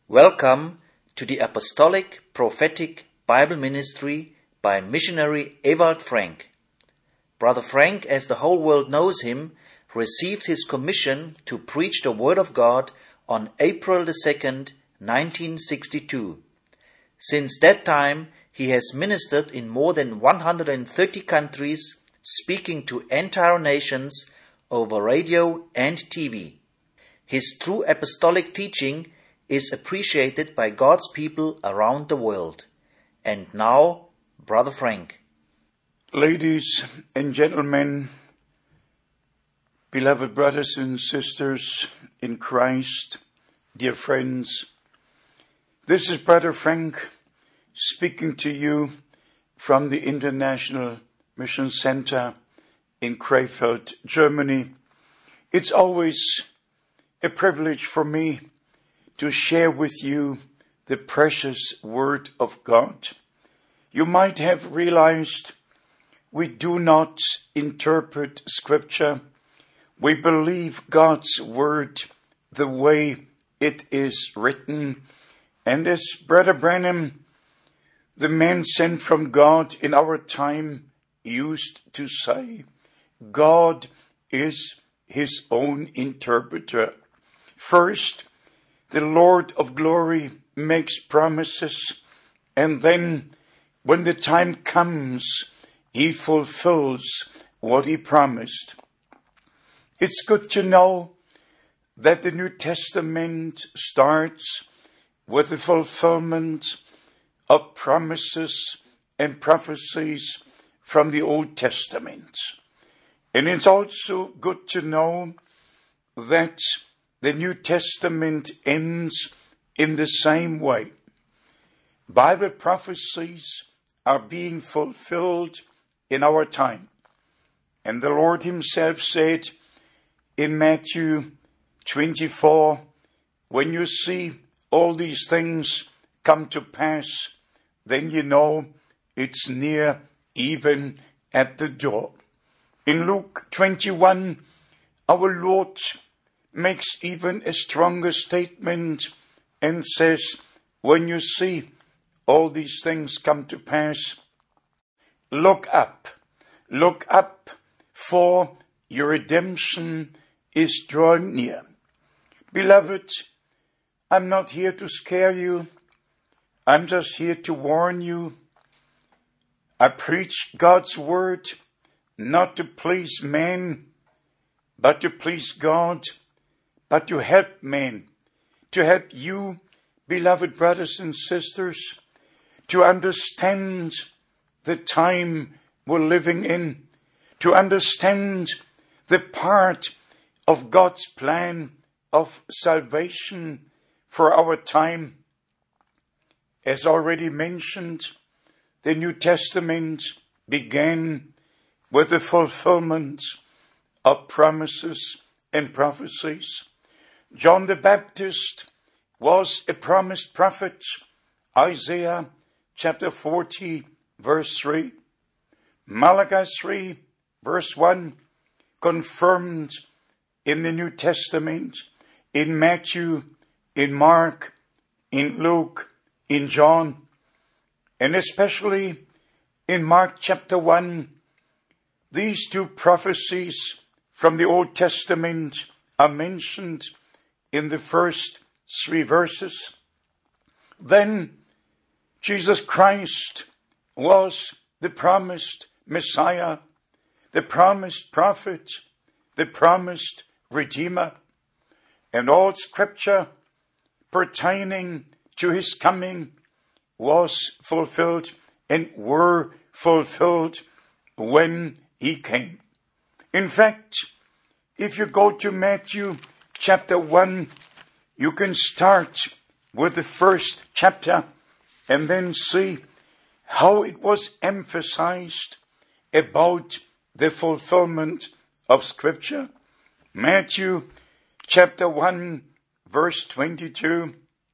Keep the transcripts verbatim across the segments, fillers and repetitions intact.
Welcome to the Apostolic Prophetic Bible Ministry by missionary Ewald Frank. Brother Frank, as the whole world knows him, received his commission to preach the Word of God on April the second, nineteen sixty-two. Since that time, he has ministered in more than one hundred thirty countries, speaking to entire nations over radio and T V. His true apostolic teaching is appreciated by God's people around the world. And now, Brother Frank. Ladies and gentlemen, beloved brothers and sisters in Christ, dear friends, this is Brother Frank speaking to you from the International Mission Center in Krefeld, Germany. It's always a privilege for me to share with you the precious Word of God. You might have realized we do not interpret Scripture. We believe God's Word the way it is written. And as Brother Branham, the man sent from God in our time, used to say, God is his own interpreter. First, the Lord of glory makes promises, and then when the time comes, he fulfills what he promised. It's good to know that the New Testament starts with the fulfillment of promises and prophecies from the Old Testament. And it's also good to know that the New Testament ends in the same way. Bible prophecies are being fulfilled in our time. And the Lord himself said in Matthew twenty-four, when you see all these things come to pass, then you know it's near, even at the door. In Luke twenty-one, our Lord makes even a stronger statement and says, when you see all these things come to pass, look up, look up, for your redemption is drawing near. Beloved, I'm not here to scare you. I'm just here to warn you. I preach God's word not to please man, but to please God, but to help men, to help you, beloved brothers and sisters, to understand the time we're living in, to understand the part of God's plan of salvation for our time. As already mentioned, the New Testament began with the fulfillment of promises and prophecies. John the Baptist was a promised prophet. Isaiah chapter forty, verse three. Malachi three, verse one, confirmed in the New Testament, in Matthew, in Mark, in Luke, in John, and especially in Mark chapter one. These two prophecies from the Old Testament are mentioned in the first three verses. Then Jesus Christ was the promised Messiah, the promised prophet, the promised Redeemer, and all Scripture pertaining to his coming was fulfilled and were fulfilled when he came. In fact, if you go to Matthew chapter one, you can start with the first chapter and then see how it was emphasized about the fulfillment of Scripture. Matthew chapter one, verse twenty-two.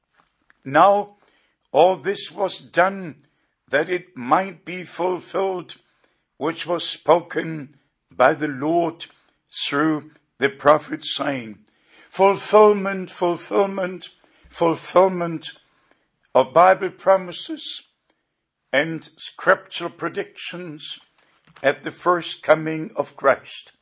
Now all this was done that it might be fulfilled, which was spoken by the Lord through the prophet, saying, fulfillment, fulfillment, fulfillment of Bible promises and scriptural predictions at the first coming of Christ.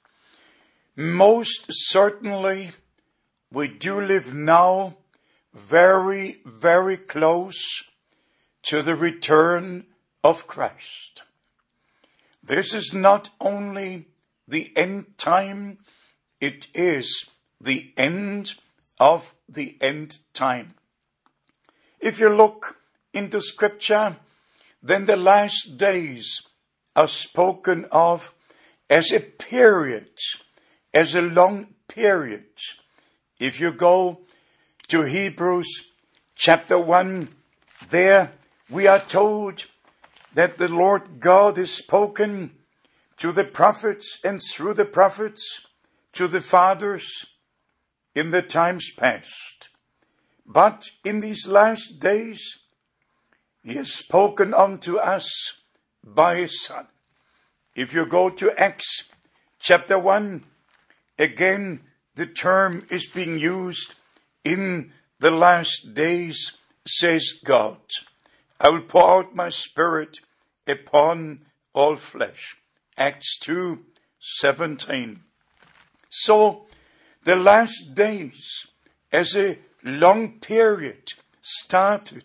Most certainly, we do live now very, very close to the return of Christ. This is not only the end time, it is the end of the end time. If you look into Scripture, then the last days are spoken of as a period, as a long period. If you go to Hebrews chapter one, there we are told that the Lord God has spoken to the prophets and through the prophets to the fathers in the times past. But in these last days, he has spoken unto us by his Son. If you go to Acts chapter one, again, the term is being used in the last days, says God. I will pour out my Spirit upon all flesh. Acts two seventeen. So, the last days, as a long period, started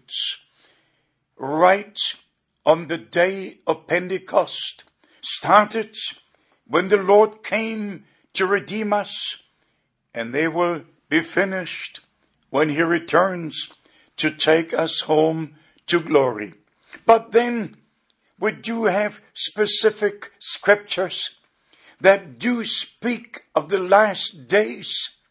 right on the day of Pentecost. Started when the Lord came to redeem us, and they will be finished when he returns to take us home to glory. But then we do have specific scriptures that do speak of the last days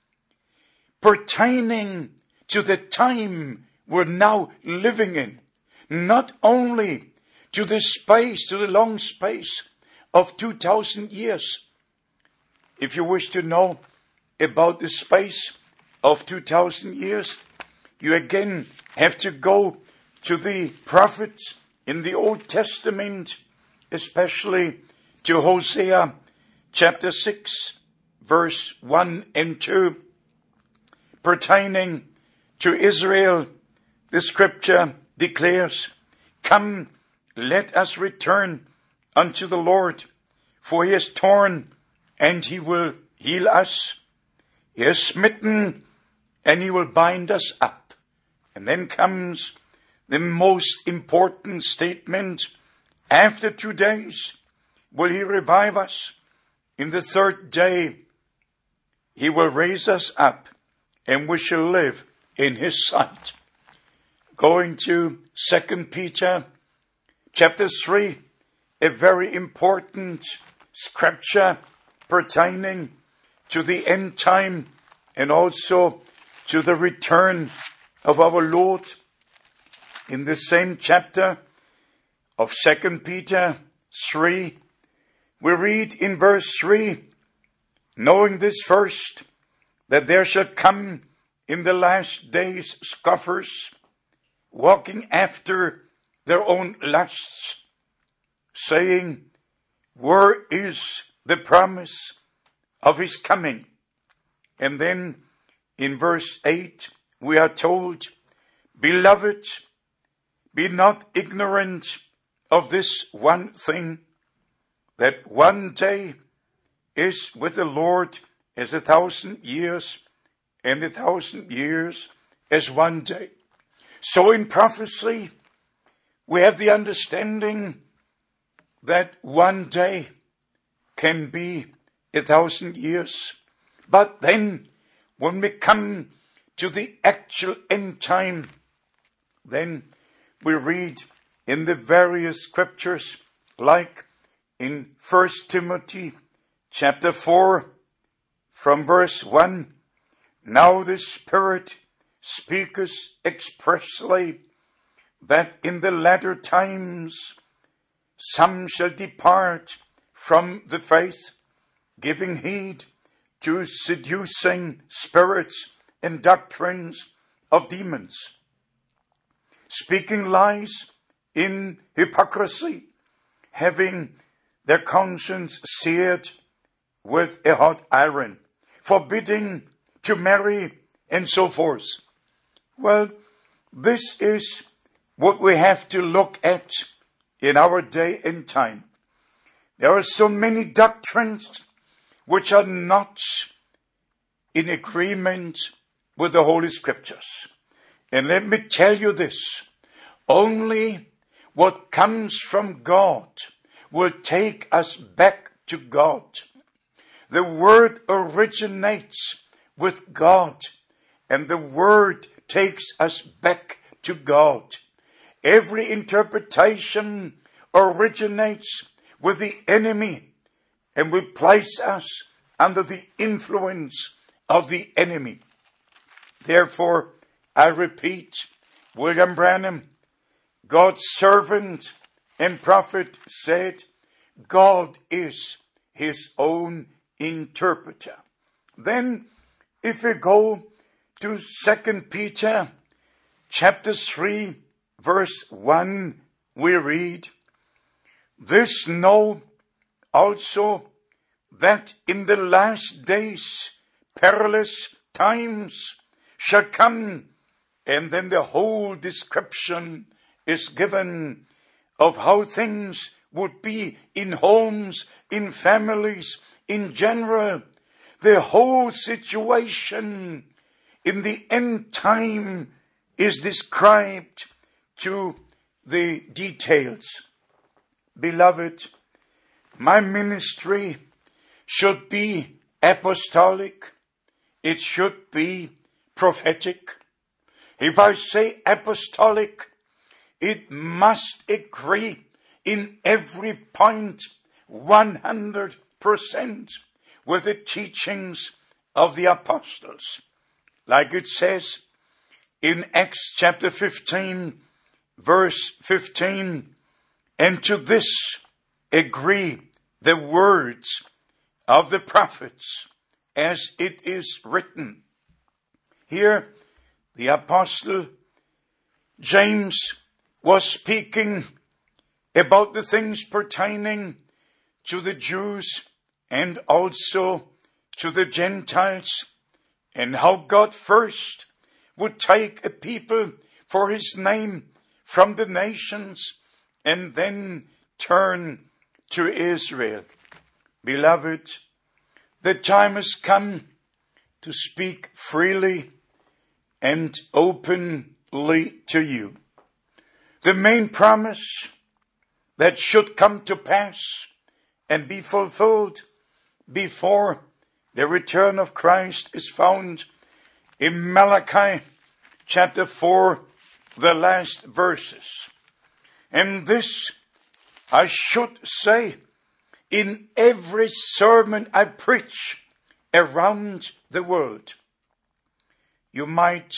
pertaining to the time we're now living in. Not only to the space, to the long space of two thousand years. If you wish to know about the space of two thousand years, you again have to go to the prophets in the Old Testament, especially to Hosea chapter six, verse one and two. Pertaining to Israel, the scripture declares, "Come, let us return unto the Lord, for he has torn and he will heal us. He has smitten and he will bind us up." And then comes the most important statement. After two days will he revive us. In the third day he will raise us up, and we shall live in his sight. Going to Second Peter chapter three, a very important scripture pertaining to the end time and also to the return of our Lord. In the same chapter of Second Peter three, we read in verse three, "Knowing this first, that there shall come in the last days scoffers, walking after their own lusts, saying, where is the promise of his coming?" And then in verse eight, we are told, "Beloved, be not ignorant of this one thing, that one day is with the Lord as a thousand years, and a thousand years as one day." So in prophecy, we have the understanding that one day can be a thousand years. But then, when we come to the actual end time, then we read in the various scriptures, like in First Timothy chapter four, from verse one, "Now the Spirit speaketh expressly that in the latter times some shall depart from the faith, giving heed to seducing spirits and doctrines of demons, speaking lies in hypocrisy, having their conscience seared with a hot iron, forbidding to marry," and so forth. Well, this is what we have to look at in our day and time. There are so many doctrines which are not in agreement with the Holy Scriptures. And let me tell you this, only what comes from God will take us back to God. The Word originates with God, and the Word takes us back to God. Every interpretation originates with the enemy and will place us under the influence of the enemy. Therefore, I repeat, William Branham, God's servant and prophet, said, God is his own interpreter. Then, if we go to Second Peter chapter three, verse one, we read, This know also, that in the last days perilous times shall come. And then the whole description is given of how things would be in homes, in families, in general. The whole situation in the end time is described to the details. Beloved, my ministry should be apostolic. It should be prophetic. If I say apostolic, it must agree in every point one hundred percent with the teachings of the apostles. Like it says in Acts chapter fifteen, verse fifteen, and to this agree the words of the prophets, as it is written. Here, the apostle James was speaking about the things pertaining to the Jews and also to the Gentiles, and how God first would take a people for his name from the nations and then turn to Israel. Beloved, the time has come to speak freely and openly to you. The main promise that should come to pass and be fulfilled before the return of Christ is found in Malachi chapter four, the last verses. And this I should say in every sermon I preach around the world. You might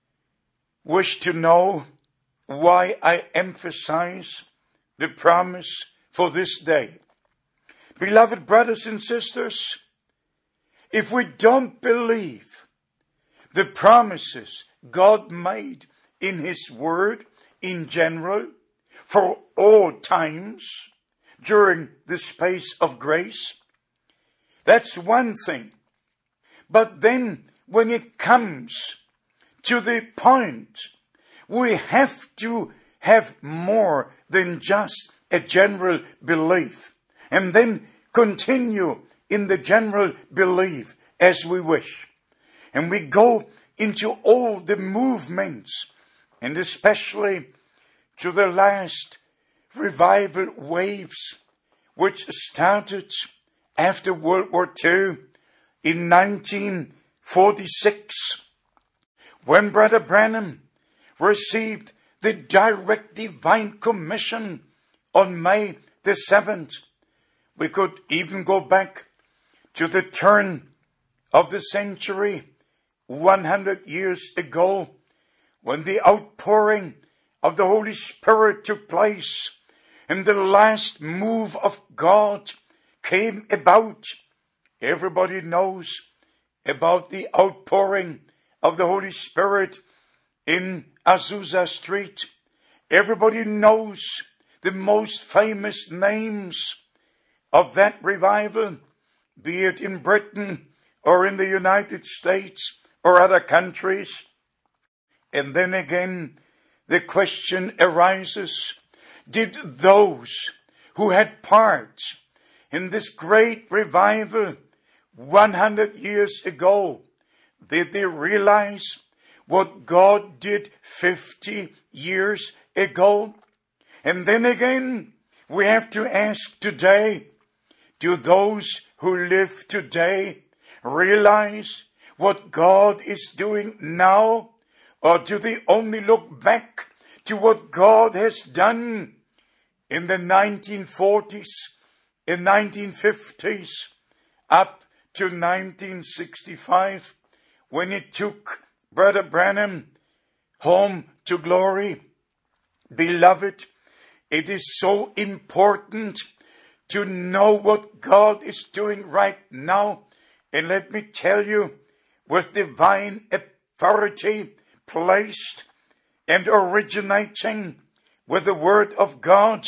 wish to know why I emphasize the promise for this day. Beloved brothers and sisters, if we don't believe the promises God made in his word in general for all times during the space of grace, that's one thing. But then when it comes to the point, we have to have more than just a general belief, and then continue in the general belief as we wish. And we go into all the movements, and especially to the last revival waves, which started after World War Two in nineteen forty-six, when Brother Branham received the direct divine commission on May the seventh. We could even go back to the turn of the century, one hundred years ago, when the outpouring of the Holy Spirit took place and the last move of God came about. Everybody knows about the outpouring of the Holy Spirit in Azusa Street. Everybody knows the most famous names of that revival, be it in Britain or in the United States or other countries. And then again, the question arises, did those who had part in this great revival one hundred years ago, did they realize what God did fifty years ago? And then again, we have to ask today, do those who live today realize what God is doing now? Or do they only look back to what God has done in the nineteen forties, in nineteen fifties, up to nineteen sixty-five, when He took Brother Branham home to glory? Beloved, it is so important to know what God is doing right now. And let me tell you, with divine authority placed and originating with the Word of God,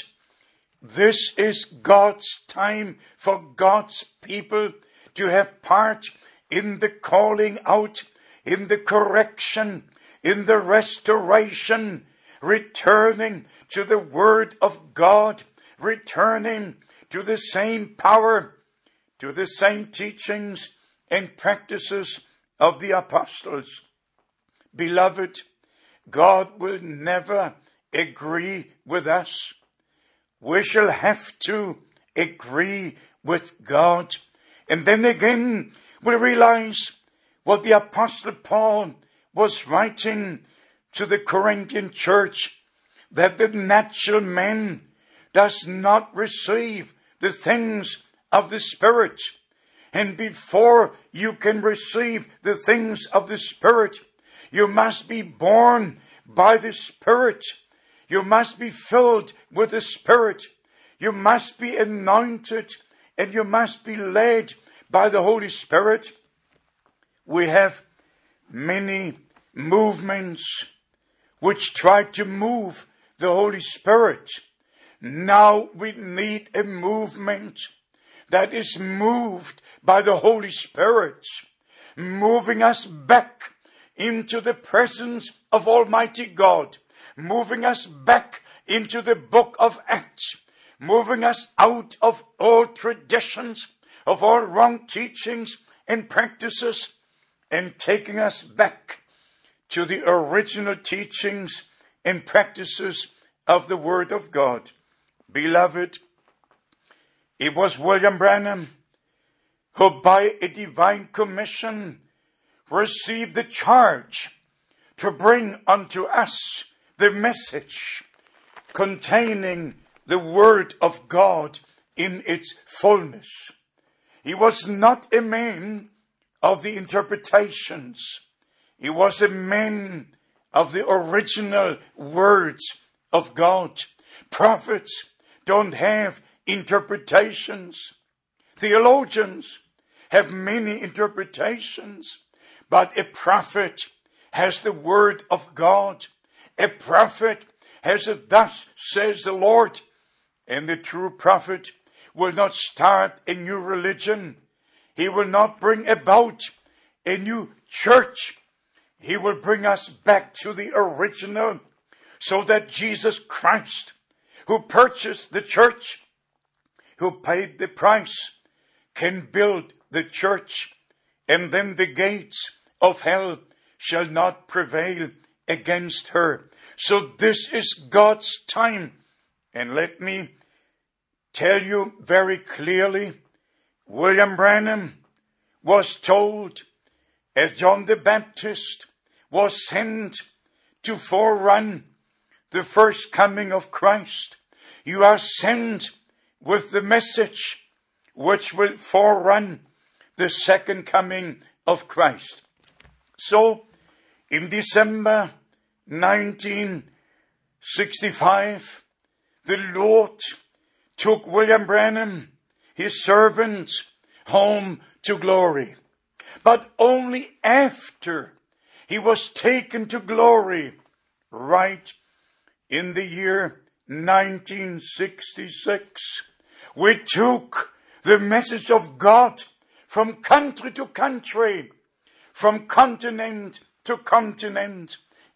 this is God's time for God's people to have part in the calling out, in the correction, in the restoration, returning to the Word of God, returning to the same power, to the same teachings and practices of the apostles. Beloved, God will never agree with us. We shall have to agree with God. And then again, we realize what the Apostle Paul was writing to the Corinthian church, that the natural man does not receive the things of the Spirit. And before you can receive the things of the Spirit, you must be born by the Spirit. You must be filled with the Spirit. You must be anointed, and you must be led by the Holy Spirit. We have many movements which try to move the Holy Spirit. Now we need a movement that is moved by the Holy Spirit, moving us back into the presence of Almighty God, moving us back into the book of Acts, moving us out of all traditions, of all wrong teachings and practices, and taking us back to the original teachings and practices of the Word of God. Beloved, it was William Branham who by a divine commission received the charge to bring unto us the message containing the Word of God in its fullness. He was not a man of the interpretations. He was a man of the original words of God. Prophets don't have interpretations. Theologians have many interpretations, but a prophet has the Word of God. A prophet has a thus says the Lord. And the true prophet will not start a new religion. He will not bring about a new church. He will bring us back to the original, so that Jesus Christ, who purchased the church, who paid the price, can build the church, and then the gates of hell shall not prevail against her. So this is God's time. And let me tell you very clearly, William Branham was told, as John the Baptist was sent to forerun the first coming of Christ, you are sent with the message which will forerun the second coming of Christ. So, in December nineteen sixty-five, the Lord took William Branham, his servant, home to glory. But only after he was taken to glory, right in the year nineteen sixty-six, we took the message of God from country to country, from continent to continent,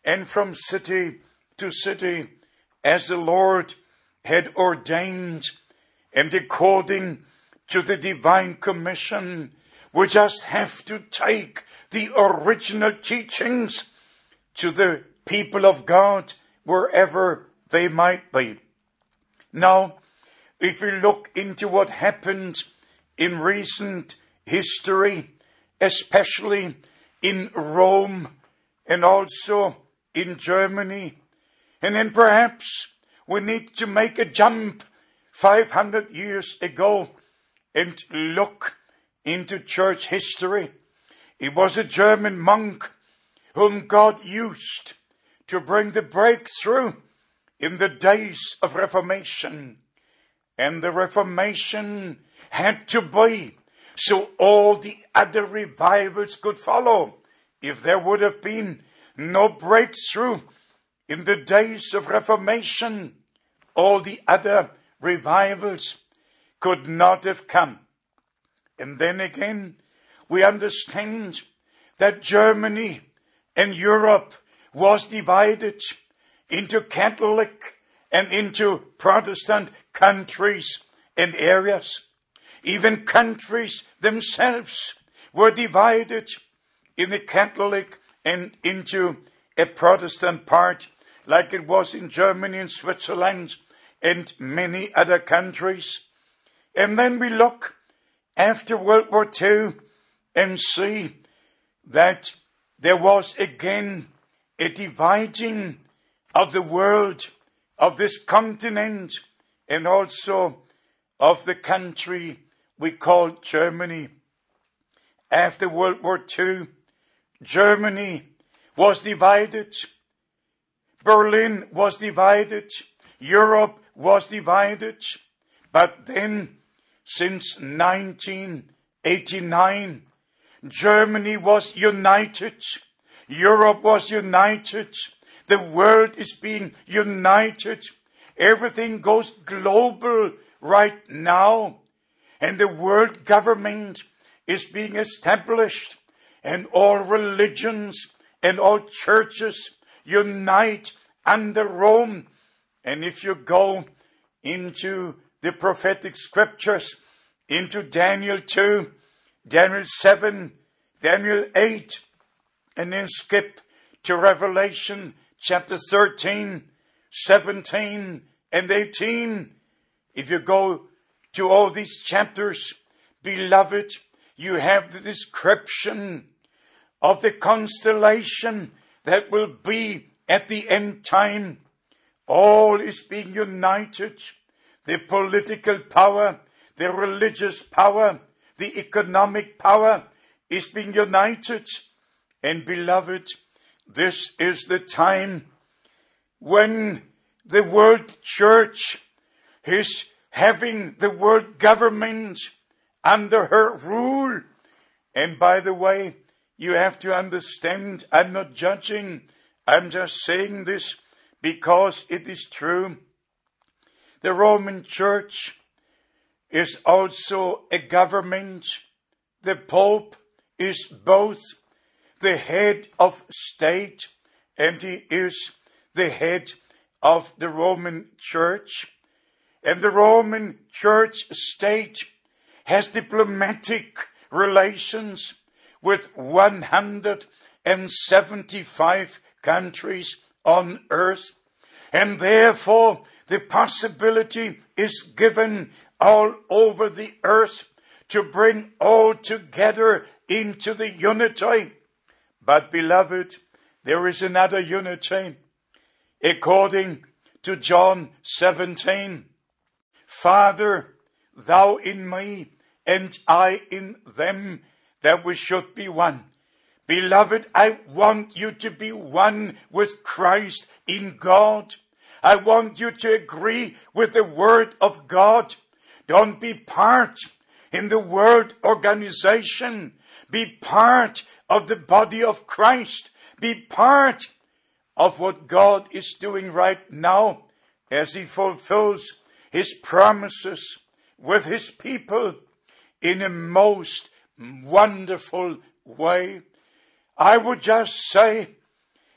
and from city to city as the Lord had ordained, and according to the divine commission. We just have to take the original teachings to the people of God wherever they might be. Now, if we look into what happened in recent history, especially in Rome and also in Germany, and then perhaps we need to make a jump five hundred years ago and look into church history. It was a German monk whom God used to bring the breakthrough in the days of Reformation. And the Reformation had to be so all the other revivals could follow. If there would have been no breakthrough in the days of Reformation, all the other revivals could not have come. And then again, we understand that Germany and Europe was divided into Catholic and into Protestant countries and areas. Even countries themselves were divided in the Catholic and into a Protestant part, like it was in Germany and Switzerland and many other countries. And then we look after World War Two and see that there was again a dividing of the world, of this continent, and also of the country we call Germany. After World War Two, Germany was divided. Berlin was divided. Europe was divided. But then, since nineteen eighty-nine, Germany was united. Europe was united. The world is being united. Everything goes global right now. And the world government is being established. And all religions and all churches unite under Rome. And if you go into the prophetic scriptures, into Daniel two, Daniel seven, Daniel eight, and then skip to Revelation chapter thirteen, seventeen, and eighteen. If you go to all these chapters, beloved, you have the description of the constellation that will be at the end time. All is being united. The political power, the religious power, the economic power is being united. And beloved, this is the time when the world church is having the world government under her rule. And by the way, you have to understand, I'm not judging, I'm just saying this because it is true. The Roman Church is also a government. The Pope is both the head of state and he is the head of the Roman Church. And the Roman Church state has diplomatic relations with one hundred seventy-five countries on earth. And therefore, the possibility is given all over the earth to bring all together into the unity. But beloved, there is another unity. According to John seventeen, Father, thou in me and I in them, that we should be one. Beloved, I want you to be one with Christ in God. I want you to agree with the Word of God. Don't be part in the world organization. Be part of the body of Christ. Be part of what God is doing right now as He fulfills His promises with His people in a most wonderful way. I would just say,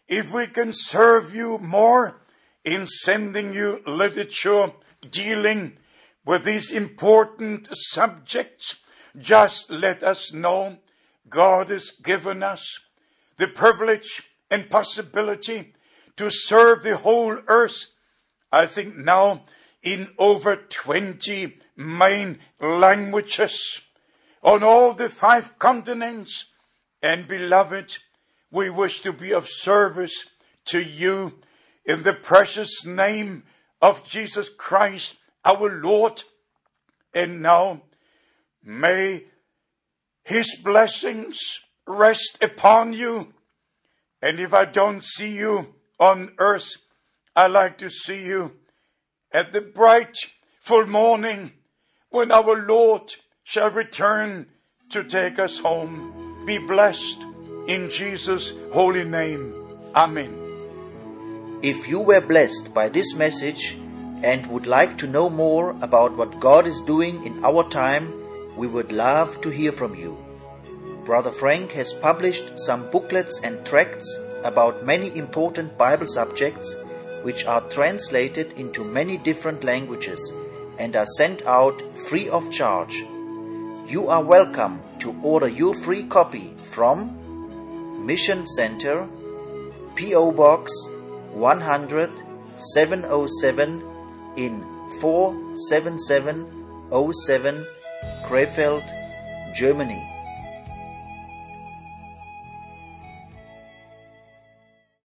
if we can serve you more in sending you literature dealing with these important subjects, just let us know. God has given us the privilege and possibility to serve the whole earth. I think now in over twenty main languages on all the five continents. And beloved, we wish to be of service to you in the precious name of Jesus Christ, our Lord. And now may His blessings rest upon you. And if I don't see you on earth, I like to see you at the bright full morning when our Lord shall return to take us home. Be blessed in Jesus' holy name. Amen. If you were blessed by this message and would like to know more about what God is doing in our time, we would love to hear from you. Brother Frank has published some booklets and tracts about many important Bible subjects, which are translated into many different languages and are sent out free of charge. You are welcome to order your free copy from Mission Center, P O Box one hundred, seven oh seven in four seven seven oh seven, Krefeld, Germany.